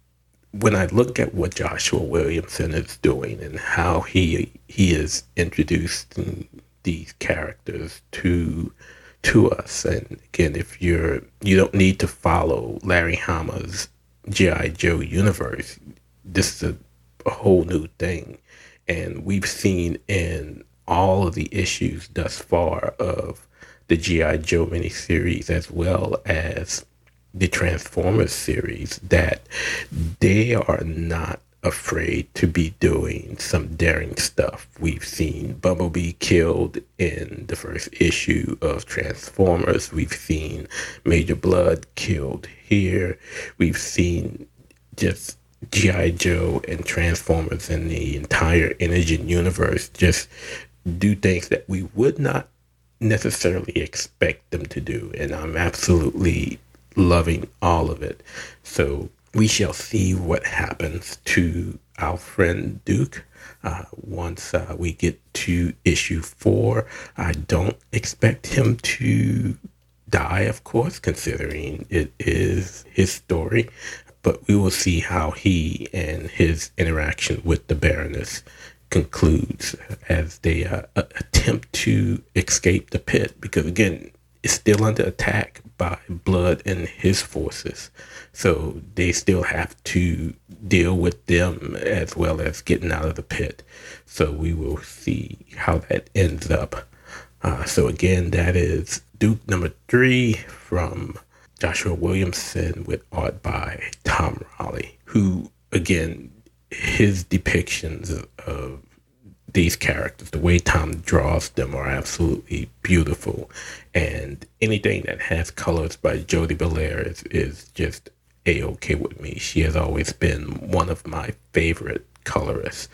when I look at what Joshua Williamson is doing and how he he is introducing these characters to to us, and again, if you're you don't need to follow Larry Hama's G I. Joe universe, this is a, a whole new thing, and we've seen in all of the issues thus far of the G I. Joe miniseries as well as the Transformers series that they are not afraid to be doing some daring stuff. We've seen Bumblebee killed in the first issue of Transformers. We've seen Major Blood killed here. We've seen just G I. Joe and Transformers and the entire Energen universe just do things that we would not necessarily expect them to do. And I'm absolutely loving all of it. So we shall see what happens to our friend Duke uh, once uh, we get to issue four. I don't expect him to die, of course, considering it is his story, but we will see how he and his interaction with the Baroness concludes as they uh, attempt to escape the pit, because again, it's still under attack by Blood and his forces. So they still have to deal with them as well as getting out of the pit. So we will see how that ends up. Uh, so again, that is Duke number three from Joshua Williamson with art by Tom Raleigh, who, again, his depictions of, of these characters, the way Tom draws them, are absolutely beautiful. And anything that has colors by Jody Belair is, is just A-okay with me. She has always been one of my favorite colorists.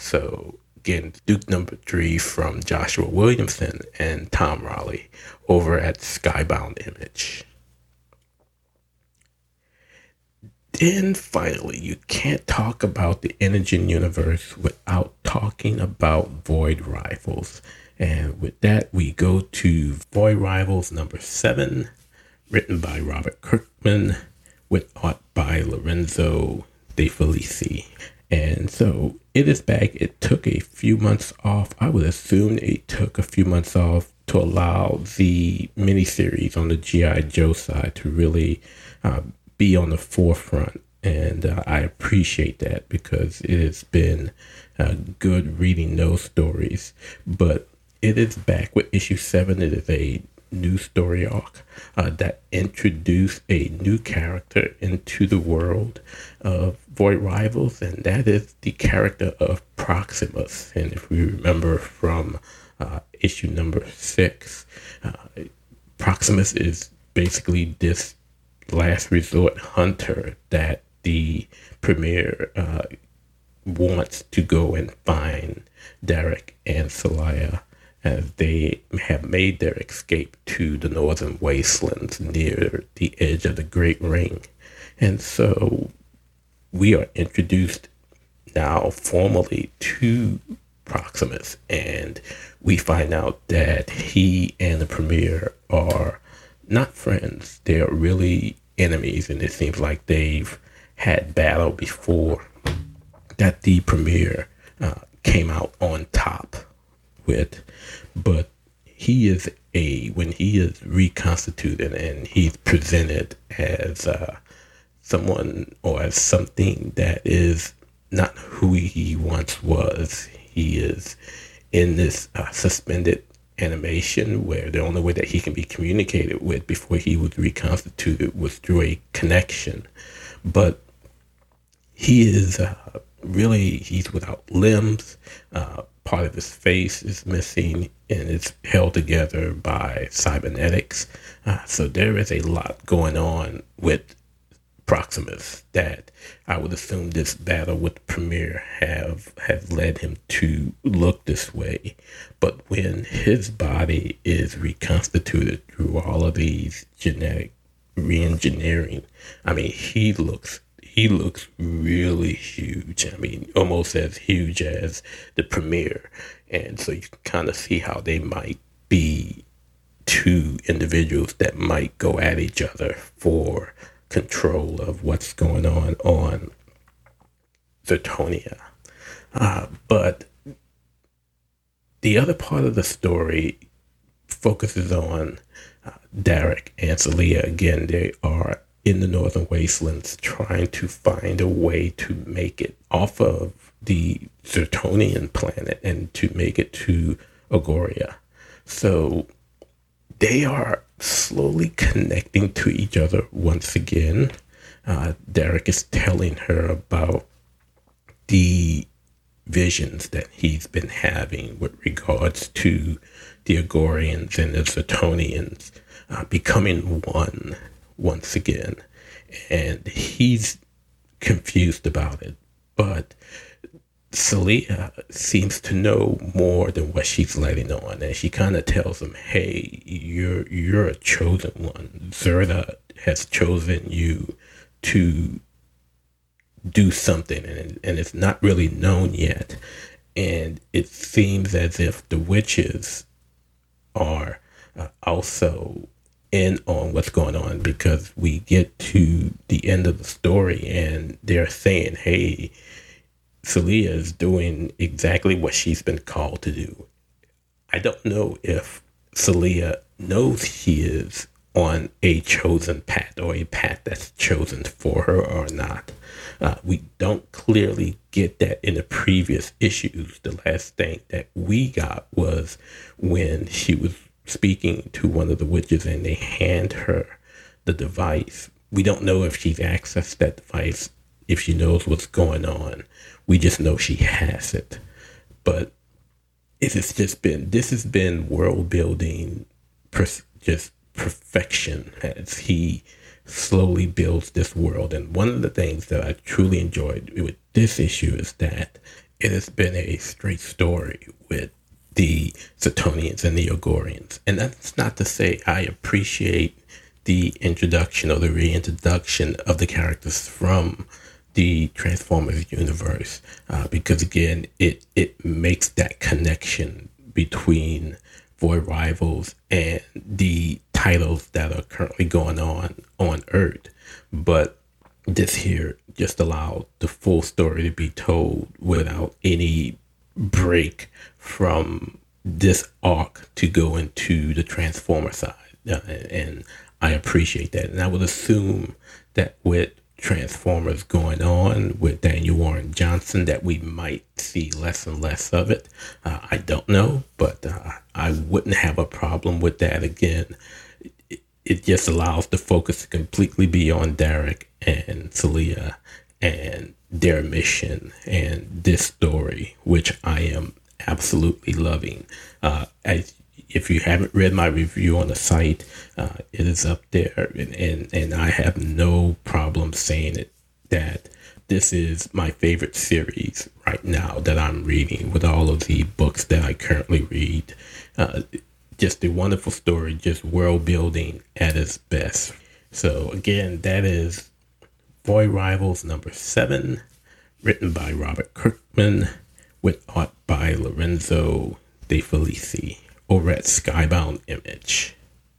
So again, Duke number three from Joshua Williamson and Tom Raleigh over at Skybound Image. Then finally, you can't talk about the Energen universe without talking about Void Rivals. And with that, we go to Void Rivals number seven, written by Robert Kirkman, with art by Lorenzo De Felici. And so it is back. It took a few months off. I would assume it took a few months off to allow the miniseries on the G I. Joe side to really uh, be on the forefront. And uh, I appreciate that, because it has been uh, good reading those stories. But it is back with issue seven. It is a new story arc uh, that introduced a new character into the world of Void Rivals, and that is the character of Proximus. And if we remember from uh, issue number six, uh, Proximus is basically this last resort hunter that the Premier uh, wants to go and find Derek and Celaya, as they have made their escape to the northern wastelands near the edge of the Great Ring. And so we are introduced now formally to Proximus, and we find out that he and the Premier are not friends. They are really enemies, and it seems like they've had battle before, that the Premier uh, came out on top with. But he is a, when he is reconstituted and he's presented as uh, someone or as something that is not who he once was, he is in this uh, suspended animation where the only way that he can be communicated with before he was reconstituted was through a connection. But he is uh, really, he's without limbs. Uh, part of his face is missing and it's held together by cybernetics. Uh, so there is a lot going on with Proximus that I would assume this battle with Premier have has led him to look this way. But when his body is reconstituted through all of these genetic reengineering, I mean, he looks he looks really huge. I mean, almost as huge as the Premier. And so you can kind of see how they might be two individuals that might go at each other for control of what's going on on Zertonia. Uh, but the other part of the story focuses on uh, Derek and Celia. Again, they are in the Northern Wastelands trying to find a way to make it off of the Zertonian planet and to make it to Agoria. So they are slowly connecting to each other once again. Uh, Derek is telling her about the visions that he's been having with regards to the Agorians and the Zertonians uh, becoming one once again. And he's confused about it. But Celia seems to know more than what she's letting on, and she kind of tells him, "Hey, you're you're a chosen one. Zerta has chosen you to do something, and and it's not really known yet. And it seems as if the witches are uh, also in on what's going on, because we get to the end of the story and they're saying, hey, Celia is doing exactly what she's been called to do. I don't know if Celia knows she is on a chosen path or a path that's chosen for her or not. Uh, we don't clearly get that in the previous issues. The last thing that we got was when she was speaking to one of the witches and they hand her the device. We don't know if she's accessed that device, if she knows what's going on. We just know she has it. But it has just been, this has been world building, pers- just perfection as he slowly builds this world. And one of the things that I truly enjoyed with this issue is that it has been a straight story with the Zertonians and the Agorians. And that's not to say I appreciate the introduction or the reintroduction of the characters from the Transformers universe, uh, because again, it, it makes that connection between Void Rivals and the titles that are currently going on on Earth. But this here just allowed the full story to be told without any break from this arc to go into the Transformer side. Uh, and I appreciate that. And I would assume that with Transformers going on with Daniel Warren Johnson, that we might see less and less of it. Uh, I don't know, but uh, I wouldn't have a problem with that. Again, it, it just allows the focus to completely be on Derek and Celia and their mission and this story, which I am absolutely loving. Uh, as If you haven't read my review on the site, uh, it is up there, and, and, and I have no problem saying it, that this is my favorite series right now that I'm reading with all of the books that I currently read. Uh, just a wonderful story, just world building at its best. So again, that is Void Rivals number seven, written by Robert Kirkman, with art by Lorenzo De Felici, over at Skybound Image.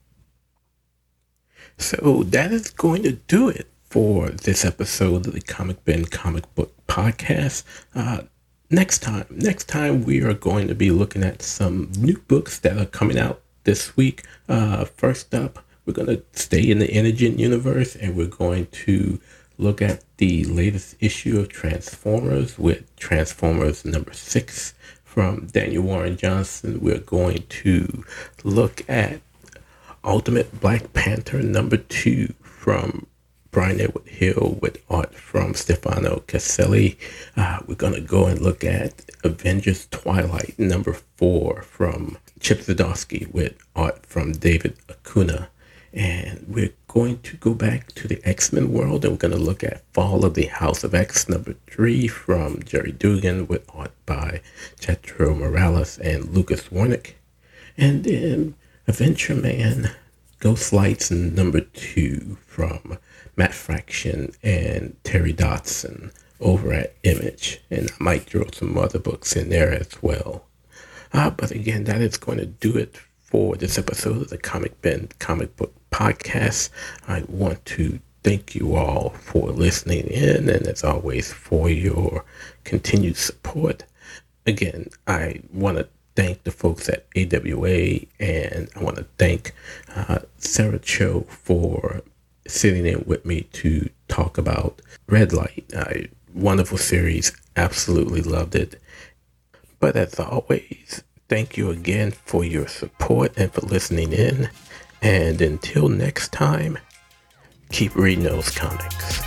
So that is going to do it for this episode of the Comic Bin Comic Book Podcast. Uh, next time, next time we are going to be looking at some new books that are coming out this week. Uh, first up, we're going to stay in the Energen universe, and we're going to look at the latest issue of Transformers with Transformers number six from Daniel Warren Johnson. We're going to look at Ultimate Black Panther number two from Brian Edward Hill with art from Stefano Caselli. Uh, we're going to go and look at Avengers Twilight number four from Chip Zdarsky with art from David Acuna. And we're going to go back to the X-Men world, and we're going to look at Fall of the House of X number three from Jerry Dugan with art by Chetro Morales and Lucas Wernick. And then Adventure Man Ghost Lights number two from Matt Fraction and Terry Dodson over at Image. And I might throw some other books in there as well. Uh, but again, that is going to do it for this episode of the Comic Ben Comic Book Podcast. I want to thank you all for listening in, and as always, for your continued support. Again, I want to thank the folks at A W A, and I want to thank uh, Sarah Cho for sitting in with me to talk about Red Light. Uh, wonderful series, absolutely loved it. But as always, thank you again for your support and for listening in. And until next time, keep reading those comics.